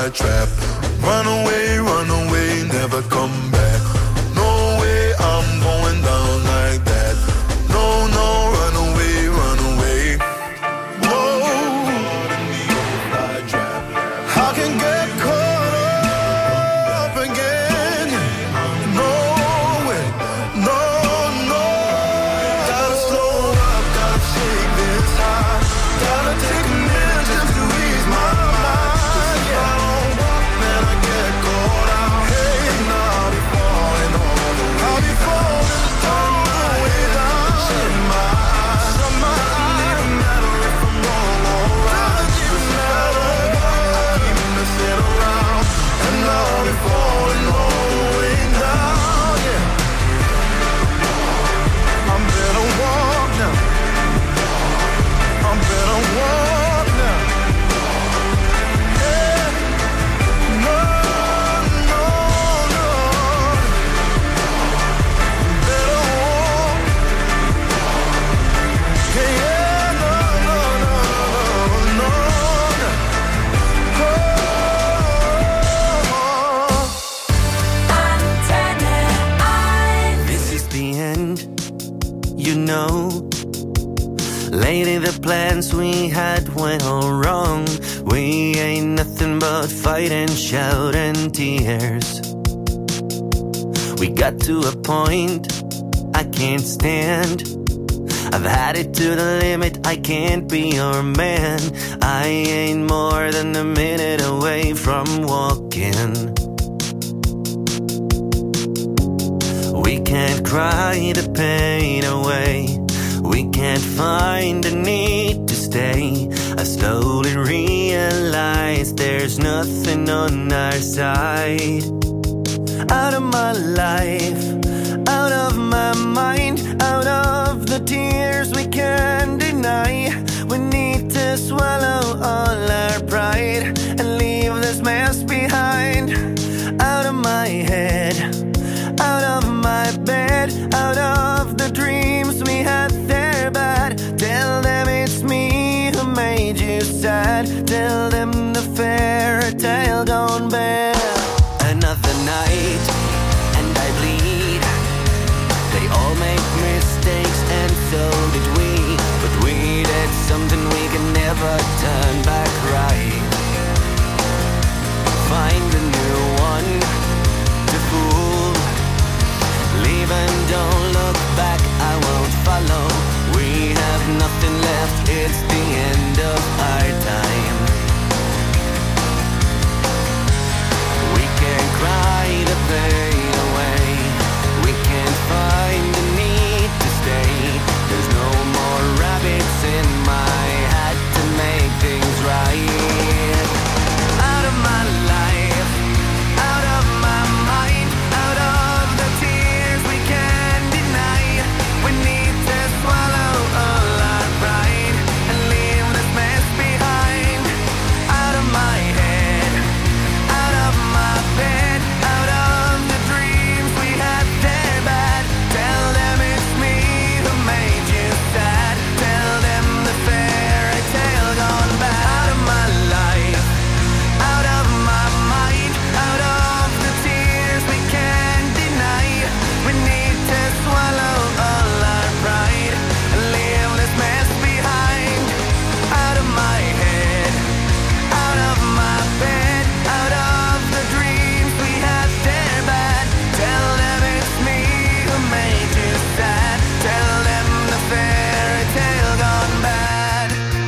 trap. Run away, never come back. No way, I'm going down like that. No, no, run away, run away. Whoa, I can get caught up again. No way, no, no. Gotta slow up, gotta shake this high. Gotta take a minute just to ease my mind. Yeah, man, I get caught out. Hey, and I'll be falling all the way. I'll be falling all the way down. Shut my eyes, shut my eyes. It don't matter if I'm wrong or right. Just matter, I keep messing around, and I'll be falling all the way down. Yeah, I'm better walk now. I'm better walk now. Yeah, no, no, no. Better walk. Yeah, yeah, no, no, no, no, no. This is the end, you know. Lately the plans we had went all wrong. We ain't nothing but fight and shout and tears. We got to a point I can't stand. I've had it to the limit, I can't be your man. I ain't more than a minute away from walking. We can't cry the pain away. We can't find the need to stay. I slowly realize there's nothing on our side. Out of my life, out of my mind, out of the tears we can't deny. We need to swallow all our pride and leave this mess behind. Out of my head, out of my bed, out of the dreams we had there bad. Tell them it's me who made you sad. Tell them the fairy tale gone bad. Another night and I bleed. They all make mistakes and so did we. But we did something we can never turn back right. Find a new one to fool. Leave and don't look back, I won't follow. We have nothing left, it's the end of our time. We can't cry the pain away. We can't find the need to stay. There's no more rabbits in my hat to make things right. Out of my life, out of my mind, out of the tears we can't deny. We need to swallow all our pride and leave this mess behind. Out of my head, out of my bed, out of the dreams we had there bad. Tell them it's me who made you sad. Tell them the fairy tale gone bad. Out of my life, out of my mind, out of the tears we can't deny. We need to swallow all our pride and leave this mess behind. Out of my head, out of my bed, out of the dreams we had there bad. Tell them it's me who made you sad. Tell them the fairy tale gone bad.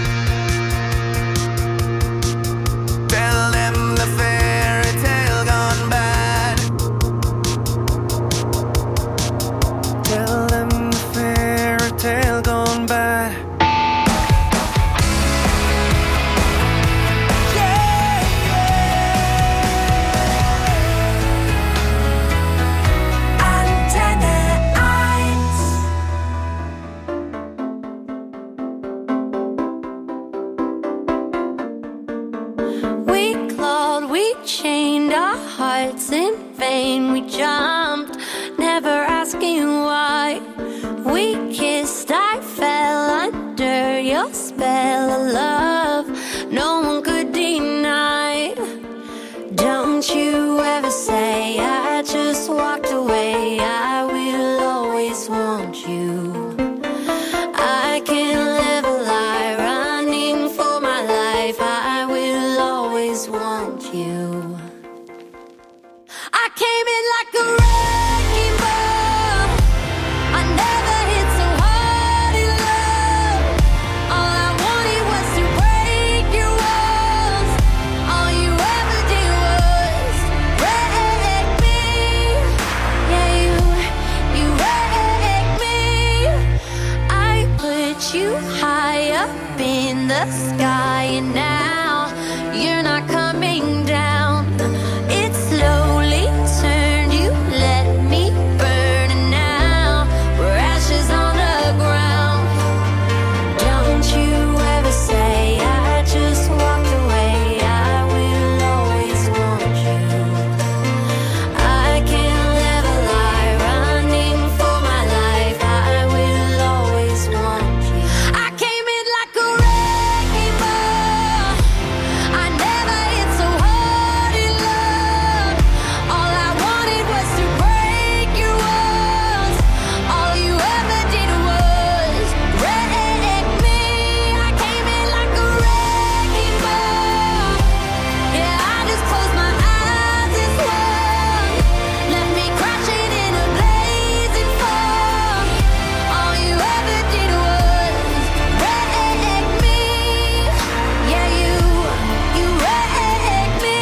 Tell them the fairy tale gone bad. Tell them the fairy tale gone bad. We clawed, we chained our hearts in vain. We jumped, never asking why. We kissed, I fell under your spell of love. No one could deny. the sky, and now you're not coming down. It slowly turned, you let me burn, and now we're ashes on the ground. Don't you ever say I just walked away, I will always want you. I can't live a lie, running for my life, I will always want you. I came in like a wrecking ball, I never hit so hard in love. All I wanted was to break your walls, all you ever did was wreck me. I came in like a wrecking ball, yeah, I just closed my eyes as one, left me crashing in a blazing fall. All you ever did was wreck me. Yeah, you wrecked me.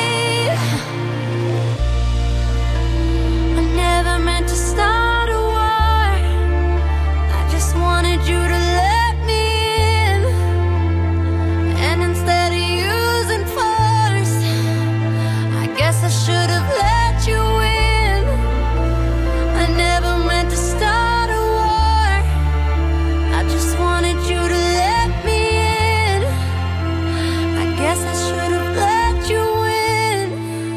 I never meant to start a war, I just wanted you to let me in, and instead of using force, I guess I should have let you in. I never meant to start a war, I just wanted you to let me in. I guess I should have let you in.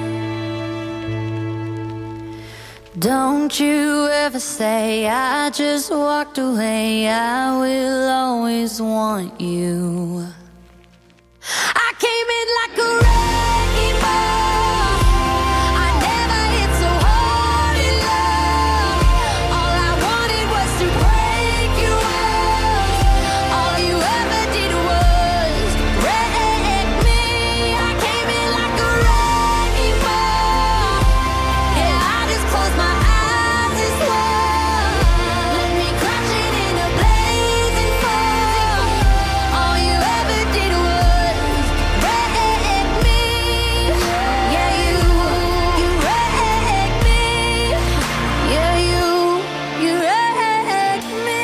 Don't you ever say I just walked away, I will always want you. I came in like a wrecking ball, I never hit so hard in love. All I wanted was to break your walls, all you ever did was wreck me. I came in like a wrecking ball, yeah, I just closed my eyes as one, left me crashing in a blazing fall. All you ever did was wreck me. Yeah, you wrecked me. Yeah, you wrecked me.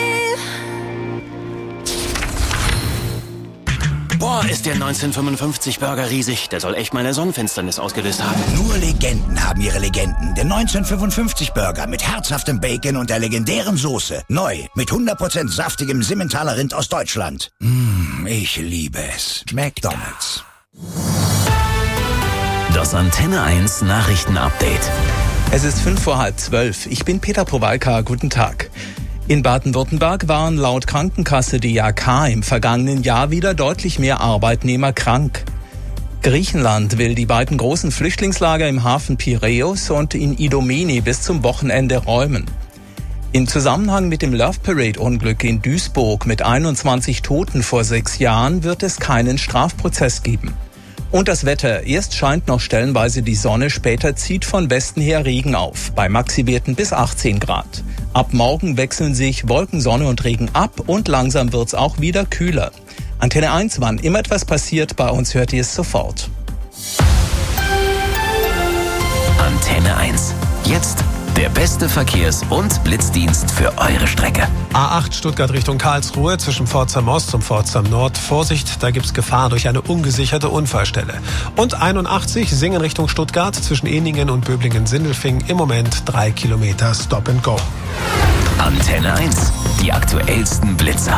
Boah, ist der 1955-Burger riesig. Der soll echt meine Sonnenfinsternis ausgelöst haben. Nur Legenden haben ihre Legenden. Der 1955-Burger mit herzhaftem Bacon und der legendären Soße. Neu, mit 100% saftigem Simmentaler Rind aus Deutschland. Ich liebe es. McDonald's. Das Antenne 1 Nachrichtenupdate. Es ist 11:05. Ich bin Peter Powalka. Guten Tag. In Baden-Württemberg waren laut Krankenkasse DAK im vergangenen Jahr wieder deutlich mehr Arbeitnehmer krank. Griechenland will die beiden großen Flüchtlingslager im Hafen Piräus und in Idomeni bis zum Wochenende räumen. Im Zusammenhang mit dem Love Parade-Unglück in Duisburg mit 21 Toten vor 6 Jahren wird es keinen Strafprozess geben. Und das Wetter. Erst scheint noch stellenweise die Sonne, später zieht von Westen her Regen auf, bei Maxi-Werten bis 18 Grad. Ab morgen wechseln sich Wolken, Sonne und Regen ab und langsam wird's auch wieder kühler. Antenne 1, wann immer etwas passiert, bei uns hört ihr es sofort. Antenne 1. Jetzt der beste Verkehrs- und Blitzdienst für eure Strecke. A8 Stuttgart Richtung Karlsruhe zwischen Pforzheim Ost und Pforzheim Nord. Vorsicht, da gibt's Gefahr durch eine ungesicherte Unfallstelle. Und 81 Singen Richtung Stuttgart zwischen Eningen und Böblingen-Sindelfingen. Im Moment 3 Kilometer Stop and Go. Antenne 1. Die aktuellsten Blitzer.